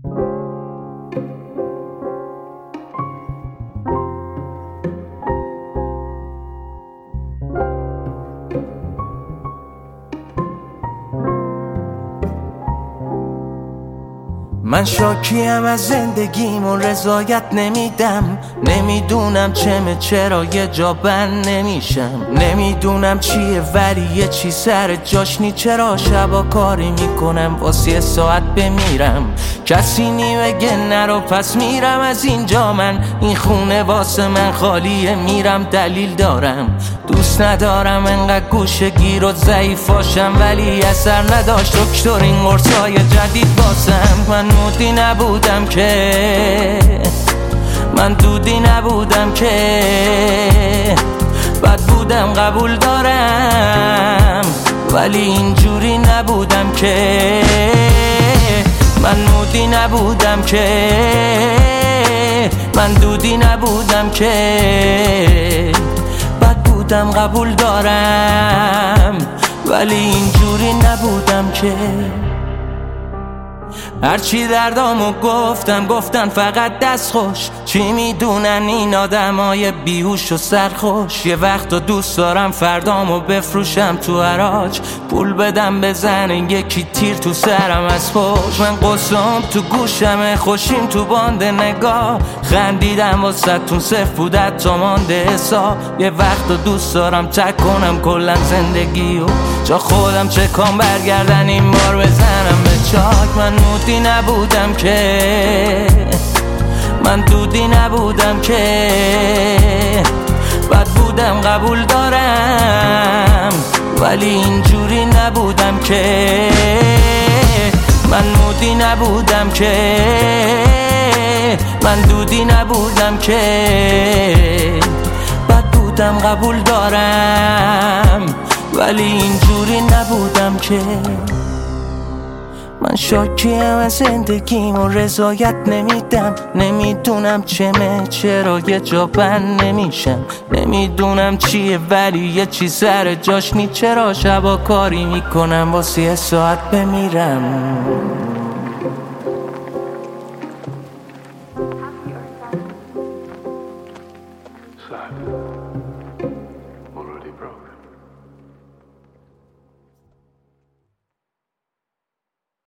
من شاکیم از زندگیم و رضایت نمیدم. نمیدونم چرا یه جا بند نمیشم. نمیدونم چیه ولی یه چی سر جاش نی. چرا شبا کاری میکنم واسه یه ساعت بمیرم. کسی بگه نرو پس میرم از اینجا. من این خونه واسه من خالیه، میرم دلیل دارم. دوست ندارم انقدر گوشه گیر و ضعیف باشم، ولی اثر نداشت دکتر این قرصای جدید واسم. من مودی نبودم که، من دودی نبودم که، بد بودم قبول دارم، ولی اینجوری نبودم که. من مودی نبودم که، من دودی نبودم که، بد بودم قبول دارم، ولی اینجوری نبودم که. هرچی دردامو گفتن فقط دست خوش. چی میدونن این آدمای بیهوش و سرخوش. یه وقت دوست دارم فردامو بفروشم تو حراج، پول بدم بزنه یکی تیر تو سرم از پشت. من قصام تو گوشمه، خوشیم تو باند نگاه. خندیدم واسه‌تون صفر بود حتی مانده حساب. یه وقت دوست دارم تک کنم کلن زندگی و جا خودم چکام برگردن این بار بزنم به چاک. من مودی نبودم که، من دودی نبودم که، بد بودم قبول دارم، ولی اینجوری نبودم که. من مودی نبودم که، من دودی نبودم که، بد بودم قبول دارم، ولی اینجوری نبودم که. من شاکیم از زندگیم و رضایت نمیدم. نمیدونم چرا یه جا بند نمیشم. نمیدونم چیه ولی یه چی سر جاش نی. چرا شبا کاری میکنم واسه یه ساعت بمیرم.